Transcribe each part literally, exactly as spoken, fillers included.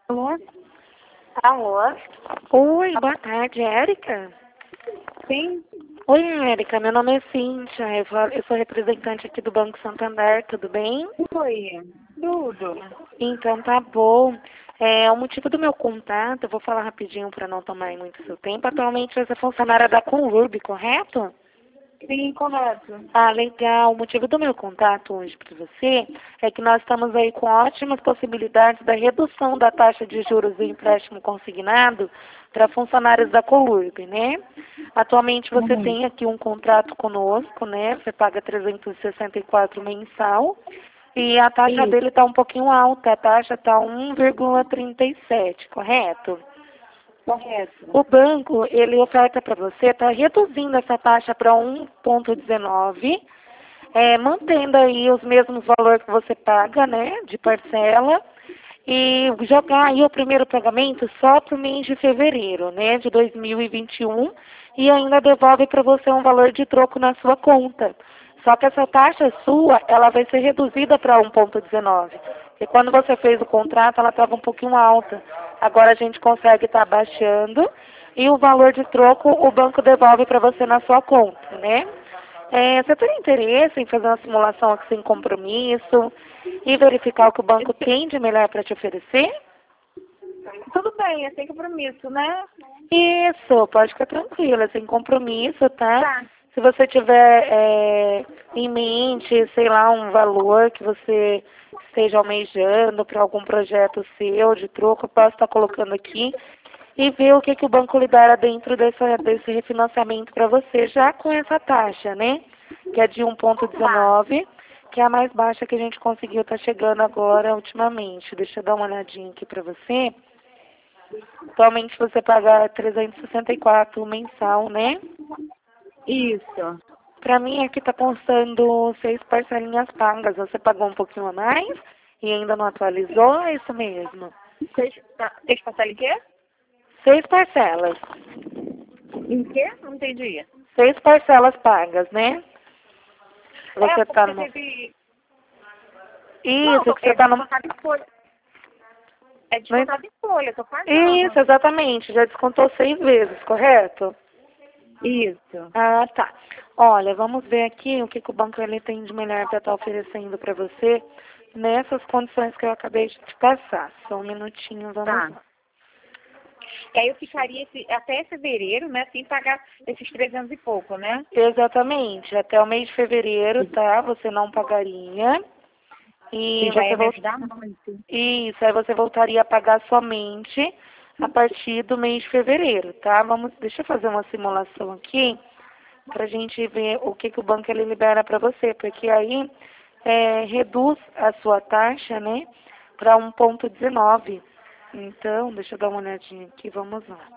Alô? Alô? Oi, boa tarde, Érica? Sim? Oi, Érica, meu nome é Cíntia, eu sou, eu sou representante aqui do Banco Santander, tudo bem? Oi. Tudo. Então tá bom. É, o motivo do meu contato, eu vou falar rapidinho para não tomar muito seu tempo. Atualmente você é funcionária da Conlurb, correto? Sim, correto. Ah, legal. O motivo do meu contato hoje para você é que nós estamos aí com ótimas possibilidades da redução da taxa de juros do empréstimo consignado para funcionários da Colurb, né? Atualmente você Uhum. tem aqui um contrato conosco, né? Você paga trezentos e sessenta e quatro mensal e a taxa Isso, dele está um pouquinho alta, a taxa está um vírgula trinta e sete, correto? correto. O banco, ele oferta para você, está reduzindo essa taxa para um vírgula dezenove, é, mantendo aí os mesmos valores que você paga, né, de parcela, e jogar aí o primeiro pagamento só para o mês de fevereiro, né, de dois mil e vinte e um, e ainda devolve para você um valor de troco na sua conta. Só que essa taxa sua, ela vai ser reduzida para um vírgula dezenove. E quando você fez o contrato, ela estava um pouquinho alta. Agora a gente consegue estar tá baixando e o valor de troco o banco devolve para você na sua conta, né? É, você tem interesse em fazer uma simulação aqui sem compromisso e verificar o que o banco tem de melhor para te oferecer? Tudo bem, é sem compromisso, né? Isso, pode ficar tranquila, sem compromisso, tá? Tá. Se você tiver é, em mente, sei lá, um valor que você esteja almejando para algum projeto seu de troco, eu posso estar colocando aqui e ver o que, que o banco libera dentro dessa, desse refinanciamento para você, já com essa taxa, né? Que é de um vírgula Tá. dezenove, que é a mais baixa que a gente conseguiu estar chegando agora ultimamente. Deixa eu dar uma olhadinha aqui para você. Atualmente você paga trezentos e sessenta e quatro mensal, né? Isso. Pra mim aqui tá constando seis parcelinhas pagas. Você pagou um pouquinho a mais e ainda não atualizou, é isso mesmo? Vocês, tá. Vocês passaram em quê? Seis parcelas. Em quê? Não entendi. Seis parcelas pagas, né? É, Você tá porque no... teve... Não, Isso, tô, que você é tá no... descontado em folha. É no... descontado em folha, tô Isso, pagando. exatamente. Já descontou seis vezes, correto? Isso. Ah, tá. Olha, vamos ver aqui o que, que o banco ele tem de melhor para estar oferecendo para você nessas condições que eu acabei de te passar. Só um minutinho, vamos Tá. lá. E aí eu ficaria esse, até fevereiro, né, sem pagar esses trezentos e pouco, né? Exatamente, até o mês de fevereiro, tá? Você não pagaria. Que E já você ia me volt... ajudar muito. Isso, aí você voltaria a pagar somente a partir do mês de fevereiro, tá? Vamos, deixa eu fazer uma simulação aqui para a gente ver o que, que o banco ele libera para você, porque aí é, reduz a sua taxa, né, para um vírgula dezenove. Então, deixa eu dar uma olhadinha aqui, vamos lá.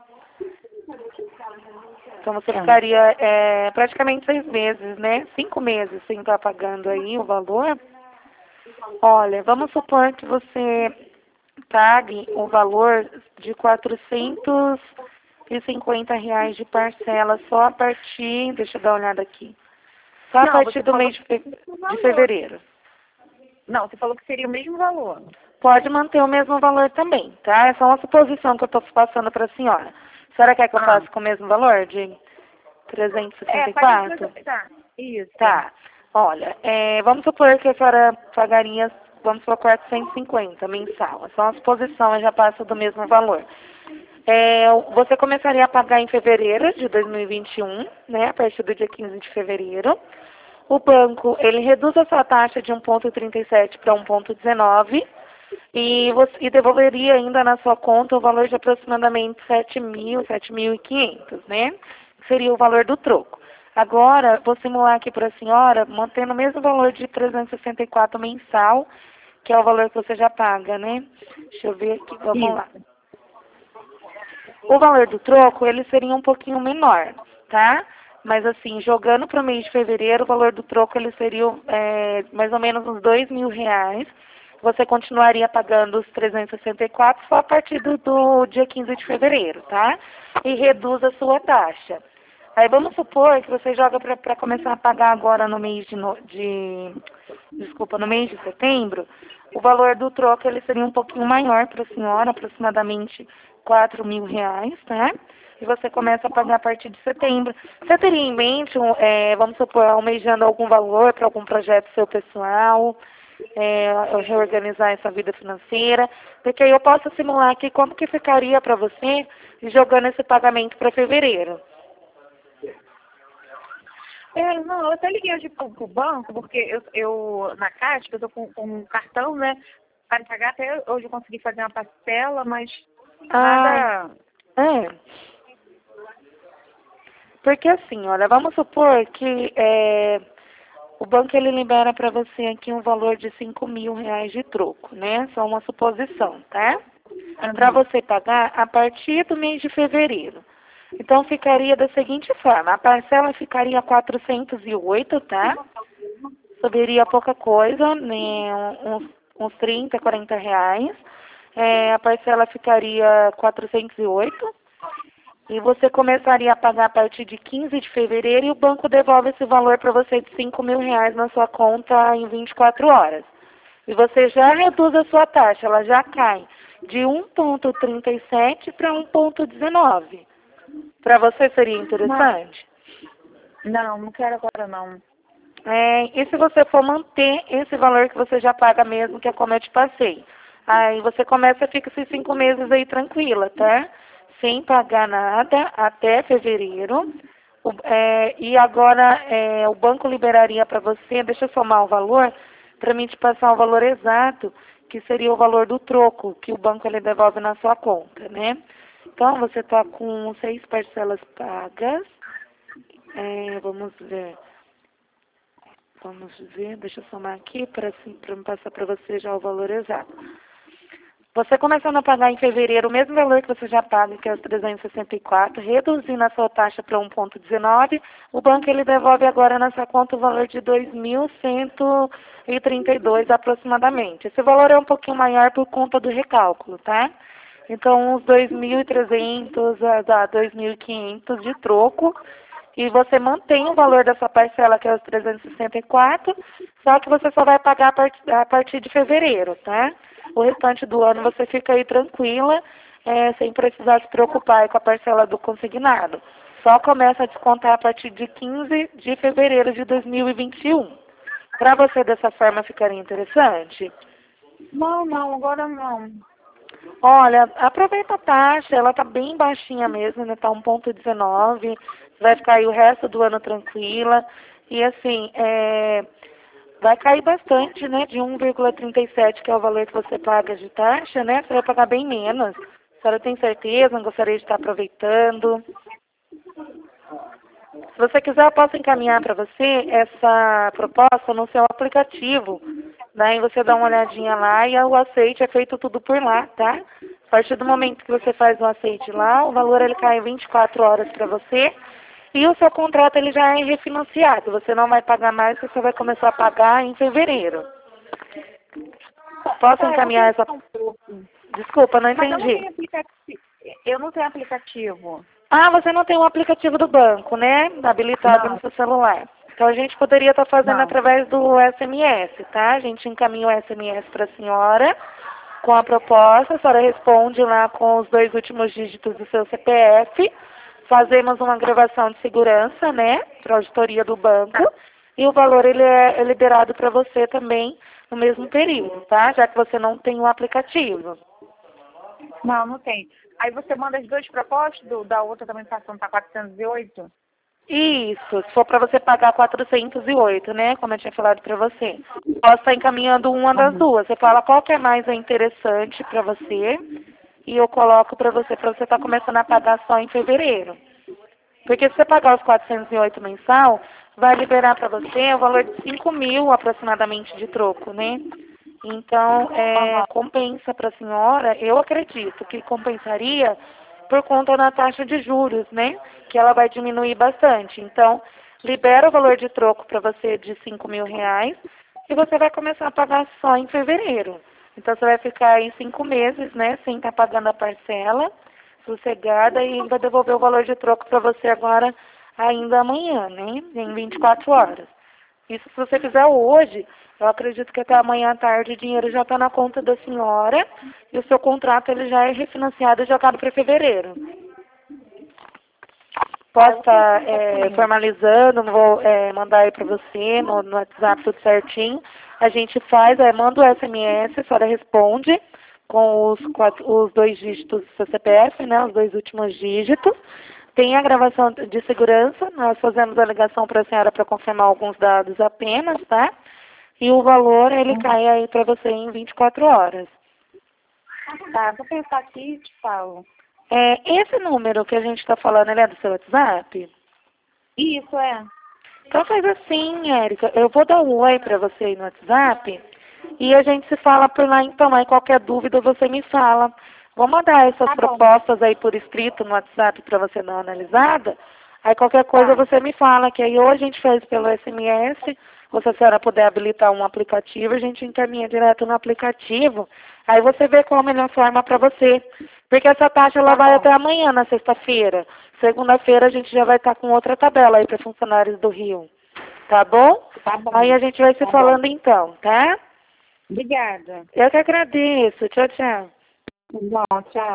Então você Ah. ficaria é, praticamente seis meses, né? Cinco meses sem estar pagando aí o valor. Olha, vamos supor que você pague o valor de quatrocentos e cinquenta reais de parcela só a partir, deixa eu dar uma olhada aqui, só a Não, partir você do falou mês que de, fe- seria o mesmo de valor. fevereiro. Não, você falou que seria o mesmo valor. Pode manter o mesmo valor também, tá? É só uma suposição que eu estou passando para a senhora. A senhora quer que eu Ah. faça com o mesmo valor de É, trezentos e sessenta e quatro? faz isso. Tá. Isso. Tá. Olha, é, vamos supor que a senhora pagaria, vamos supor, quatrocentos e cinquenta mensal. É só uma suposição, eu já passo do mesmo valor. É, você começaria a pagar em fevereiro de dois mil e vinte e um, né, a partir do dia quinze de fevereiro. O banco, ele reduz a sua taxa de um vírgula trinta e sete para um vírgula dezenove e, você, e devolveria ainda na sua conta o valor de aproximadamente sete mil, sete mil e quinhentos, né? Que seria o valor do troco. Agora, vou simular aqui para a senhora, mantendo o mesmo valor de trezentos e sessenta e quatro mensal, que é o valor que você já paga, né? Deixa eu ver aqui, vamos lá. Isso. O valor do troco, ele seria um pouquinho menor, tá? Mas assim, jogando para o mês de fevereiro, o valor do troco ele seria é, mais ou menos uns dois mil reais. Você continuaria pagando os trezentos e sessenta e quatro só a partir do, do dia quinze de fevereiro, tá? E reduz a sua taxa. Aí vamos supor que você joga para começar a pagar agora no mês de, no, de, desculpa, no mês de setembro, o valor do troco ele seria um pouquinho maior para a senhora, aproximadamente quatro mil reais, tá? E você começa a pagar a partir de setembro. Você teria em mente, um, é, vamos supor, almejando algum valor para algum projeto seu pessoal, é, reorganizar essa vida financeira? Porque aí eu posso simular aqui como que ficaria para você jogando esse pagamento para fevereiro. É, não, eu até liguei hoje pro, pro banco, porque eu, eu na Caixa, eu tô com, com um cartão, né, para pagar. Até hoje eu consegui fazer uma parcela, mas Ah, nada... é. Porque assim, olha, vamos supor que é, o banco ele libera para você aqui um valor de cinco mil reais de troco, né? Só uma suposição, tá? Para você pagar a partir do mês de fevereiro. Então ficaria da seguinte forma, a parcela ficaria quatrocentos e oito, tá? Subiria pouca coisa, né? Uns, uns trinta, quarenta reais. É, a parcela ficaria quatrocentos e oito. E você começaria a pagar a partir de quinze de fevereiro e o banco devolve esse valor para você de cinco mil reais na sua conta em vinte e quatro horas. E você já reduz a sua taxa, ela já cai de um vírgula trinta e sete para um vírgula dezenove. Para você seria interessante? Não, não, não quero agora não. É, e se você for manter esse valor que você já paga mesmo, que é como eu te passei? Aí você começa, fica esses cinco meses aí tranquila, tá? Sem pagar nada até fevereiro. O, é, e agora é, o banco liberaria para você, deixa eu somar o valor, para mim te passar o valor exato, que seria o valor do troco, que o banco ele devolve na sua conta, né? Então você está com seis parcelas pagas. É, vamos ver. Vamos ver, deixa eu somar aqui para assim, para me passar para você já o valor exato. Você começando a pagar em fevereiro o mesmo valor que você já paga, que é os trezentos e sessenta e quatro, reduzindo a sua taxa para um vírgula dezenove, o banco ele devolve agora na sua conta o valor de dois mil cento e trinta e dois aproximadamente. Esse valor é um pouquinho maior por conta do recálculo, tá? Então, uns dois mil e trezentos a dois mil e quinhentos de troco. E você mantém o valor da sua parcela, que é os trezentos e sessenta e quatro, só que você só vai pagar a partir, a partir de fevereiro, tá? O restante do ano você fica aí tranquila, é, sem precisar se preocupar com a parcela do consignado. Só começa a descontar a partir de quinze de fevereiro de dois mil e vinte e um. Para você dessa forma ficaria interessante? Não, não, agora não. Olha, aproveita a taxa, ela tá bem baixinha mesmo, né? Tá um vírgula dezenove, vai ficar aí o resto do ano tranquila. E assim, é, vai cair bastante, né? De um vírgula trinta e sete, que é o valor que você paga de taxa, né? Você vai pagar bem menos. A senhora tem certeza? Não gostaria de estar aproveitando? Se você quiser, eu posso encaminhar para você essa proposta no seu aplicativo. Daí você dá uma olhadinha lá e o aceite é feito tudo por lá, tá? A partir do momento que você faz o aceite lá, o valor ele cai em vinte e quatro horas para você e o seu contrato ele já é refinanciado. Você não vai pagar mais, você vai começar a pagar em fevereiro. Posso encaminhar essa... Desculpa, não Mas eu não entendi. tenho aplicativo. Eu não tenho aplicativo. Ah, você não tem o aplicativo do banco, né? Habilitado Não, no seu celular. Então a gente poderia estar fazendo não. através do S M S, tá? A gente encaminha o S M S para a senhora com a proposta, a senhora responde lá com os dois últimos dígitos do seu C P F, fazemos uma gravação de segurança, né? Para a auditoria do banco. E o valor ele é liberado para você também no mesmo período, tá? Já que você não tem o aplicativo. Não, não tem. Aí você manda as duas propostas, do, da outra também passando para quatrocentos e oito? Isso, se for para você pagar quatrocentos e oito, né? Como eu tinha falado para você. Posso estar encaminhando uma das Uhum. duas. Você fala qual que é mais interessante para você e eu coloco para você, para você estar começando a pagar só em fevereiro. Porque se você pagar os quatrocentos e oito mensal, vai liberar para você o valor de cinco mil aproximadamente de troco, né? Então, é, compensa para a senhora, eu acredito que compensaria por conta da taxa de juros, né? Que ela vai diminuir bastante. Então, libera o valor de troco para você de cinco mil reais e você vai começar a pagar só em fevereiro. Então, você vai ficar aí cinco meses, né? Sem estar pagando a parcela, sossegada, e vai devolver o valor de troco para você agora ainda amanhã, né? Em vinte e quatro horas. Isso se você fizer hoje, eu acredito que até amanhã à tarde o dinheiro já está na conta da senhora e o seu contrato ele já é refinanciado e jogado para fevereiro. Posso estar é, formalizando, vou é, mandar aí para você no, no WhatsApp tudo certinho. A gente faz, é, manda o S M S, a senhora responde com os, quatro, os dois dígitos do seu C P F, né, os dois últimos dígitos. Tem a gravação de segurança, nós fazemos a ligação para a senhora para confirmar alguns dados apenas, tá? E o valor, ele uhum. cai aí para você em vinte e quatro horas. Tá, vou pensar aqui e te falo. É, esse número que a gente está falando, ele é do seu WhatsApp? Isso, é. Então faz assim, Érica, eu vou dar um oi para você aí no WhatsApp e a gente se fala por lá então, aí qualquer dúvida você me fala. Vou mandar essas tá propostas aí por escrito no WhatsApp para você dar uma analisada. Aí qualquer coisa tá. Você me fala, que aí ou a gente faz pelo S M S, ou se a senhora puder habilitar um aplicativo, a gente encaminha direto no aplicativo. Aí você vê qual a melhor forma para você. Porque essa taxa ela tá vai bom. Até amanhã, na sexta-feira. Segunda-feira a gente já vai estar com outra tabela aí para funcionários do Rio. Tá bom? Tá bom. Aí a gente vai se tá falando bom. então, tá? Obrigada. Eu que agradeço. Tchau, tchau. Bom, tchau.